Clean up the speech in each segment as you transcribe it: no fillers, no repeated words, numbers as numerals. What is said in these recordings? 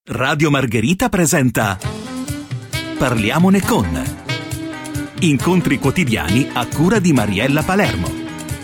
Radio Margherita presenta Parliamone con incontri quotidiani a cura di Mariella Palermo.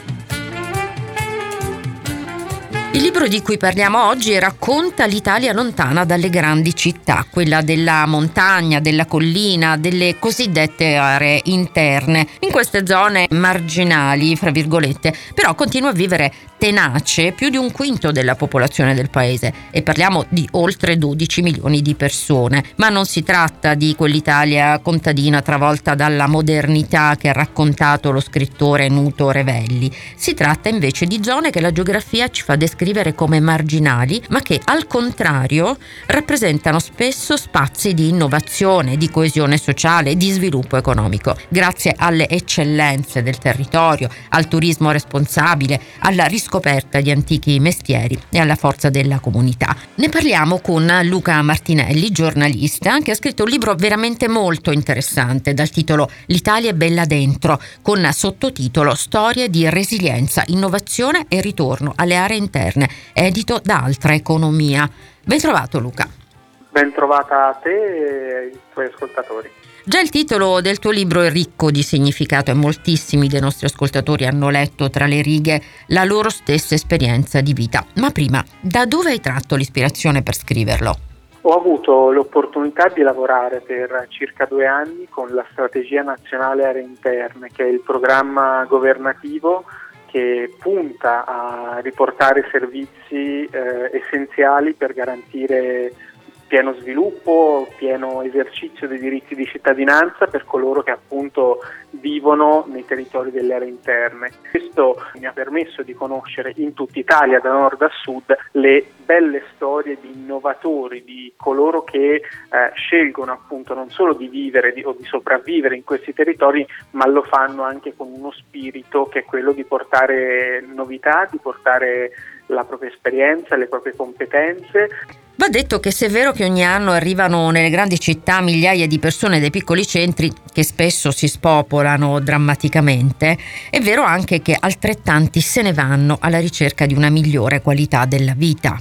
Il libro di cui parliamo oggi racconta l'Italia lontana dalle grandi città, quella della montagna, della collina, delle cosiddette aree interne. In queste zone marginali, fra virgolette, però continua a vivere tenace più di un quinto della popolazione del paese, e parliamo di oltre 12 milioni di persone. Ma non si tratta di quell'Italia contadina travolta dalla modernità che ha raccontato lo scrittore Nuto Revelli. Si tratta invece di zone che la geografia ci fa descrivere come marginali, ma che al contrario rappresentano spesso spazi di innovazione, di coesione sociale, di sviluppo economico, grazie alle eccellenze del territorio, al turismo responsabile, alla riscoperta di antichi mestieri e alla forza della comunità. Ne parliamo con Luca Martinelli, giornalista, che ha scritto un libro veramente molto interessante dal titolo L'Italia è bella dentro, con sottotitolo Storie di resilienza, innovazione e ritorno alle aree interne, edito da Altra Economia. Ben trovato, Luca. Ben trovata a te e ai tuoi ascoltatori. Già il titolo del tuo libro è ricco di significato e moltissimi dei nostri ascoltatori hanno letto tra le righe la loro stessa esperienza di vita. Ma prima, da dove hai tratto l'ispirazione per scriverlo? Ho avuto l'opportunità di lavorare per circa 2 anni con la Strategia Nazionale Aree Interne, che è il programma governativo che punta a riportare servizi essenziali per garantire pieno sviluppo, pieno esercizio dei diritti di cittadinanza per coloro che appunto vivono nei territori delle aree interne. Questo mi ha permesso di conoscere in tutta Italia, da nord a sud, le belle storie di innovatori, di coloro che scelgono appunto non solo di vivere o di sopravvivere in questi territori, ma lo fanno anche con uno spirito che è quello di portare novità, di portare la propria esperienza, le proprie competenze. Va detto che se è vero che ogni anno arrivano nelle grandi città migliaia di persone dai piccoli centri, che spesso si spopolano drammaticamente, è vero anche che altrettanti se ne vanno alla ricerca di una migliore qualità della vita.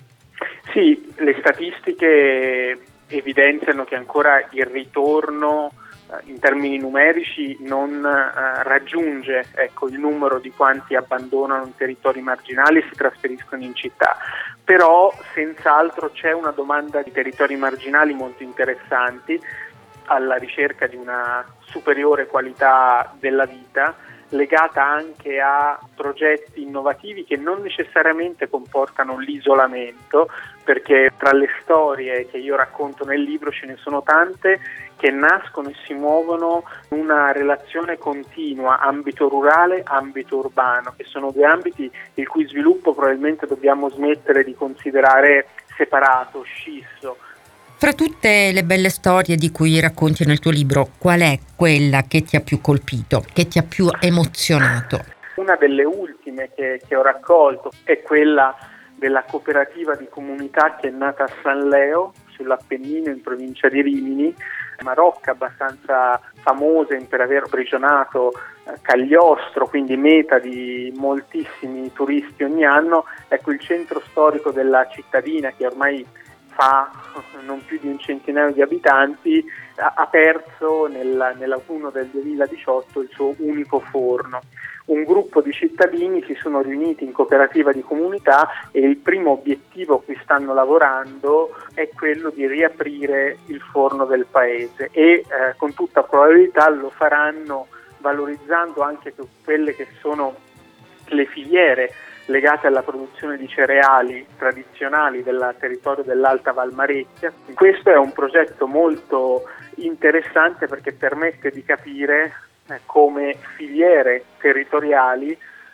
Sì, le statistiche evidenziano che ancora il ritorno in termini numerici non raggiunge il numero di quanti abbandonano i territori marginali e si trasferiscono in città, però senz'altro c'è una domanda di territori marginali molto interessanti alla ricerca di una superiore qualità della vita, legata anche a progetti innovativi che non necessariamente comportano l'isolamento, perché tra le storie che io racconto nel libro ce ne sono tante che nascono e si muovono in una relazione continua, ambito rurale, ambito urbano, che sono 2 ambiti il cui sviluppo probabilmente dobbiamo smettere di considerare separato, scisso. Fra tutte le belle storie di cui racconti nel tuo libro, qual è quella che ti ha più colpito, che ti ha più emozionato? Una delle ultime che ho raccolto è quella della cooperativa di comunità che è nata a San Leo, sull'Appennino in provincia di Rimini, una rocca abbastanza famosa per aver prigionato Cagliostro, quindi meta di moltissimi turisti ogni anno. Ecco, il centro storico della cittadina, che ormai fa non più di un centinaio di abitanti, ha perso nell'autunno del 2018 il suo unico forno. Un gruppo di cittadini si sono riuniti in cooperativa di comunità e il primo obiettivo a cui stanno lavorando è quello di riaprire il forno del paese e con tutta probabilità lo faranno valorizzando anche quelle che sono le filiere legate alla produzione di cereali tradizionali del territorio dell'Alta Valmarecchia. Questo è un progetto molto interessante perché permette di capire come filiere territoriali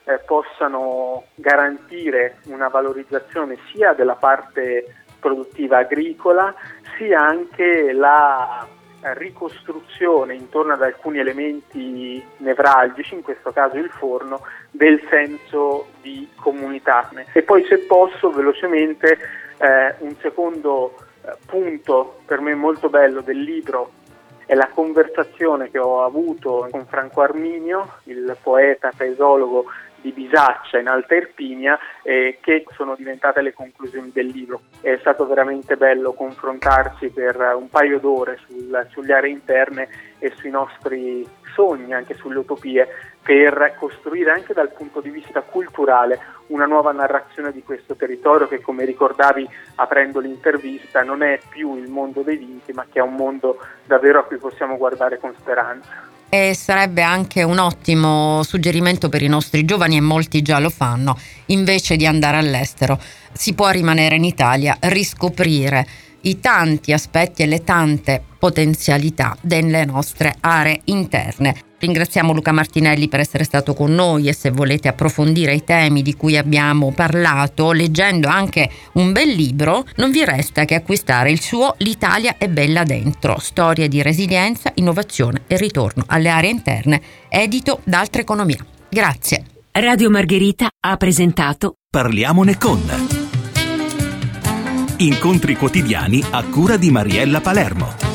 possano garantire una valorizzazione sia della parte produttiva agricola, sia anche la ricostruzione intorno ad alcuni elementi nevralgici, in questo caso il forno, del senso di comunità. E poi, se posso, velocemente un secondo punto per me molto bello del libro è la conversazione che ho avuto con Franco Arminio, il poeta paesologo di Bisaccia in Alta Irpinia, che sono diventate le conclusioni del libro. È stato veramente bello confrontarsi per un paio d'ore sulle aree interne e sui nostri sogni, anche sulle utopie, per costruire anche dal punto di vista culturale una nuova narrazione di questo territorio che, come ricordavi aprendo l'intervista, non è più il mondo dei vinti, ma che è un mondo davvero a cui possiamo guardare con speranza. E sarebbe anche un ottimo suggerimento per i nostri giovani, e molti già lo fanno: invece di andare all'estero si può rimanere in Italia, riscoprire i tanti aspetti e le tante potenzialità delle nostre aree interne. Ringraziamo Luca Martinelli per essere stato con noi, e se volete approfondire i temi di cui abbiamo parlato leggendo anche un bel libro, non vi resta che acquistare il suo L'Italia è bella dentro, storie di resilienza, innovazione e ritorno alle aree interne, edito da Altra Economia. Grazie. Radio Margherita ha presentato Parliamone con. Incontri quotidiani a cura di Mariella Palermo.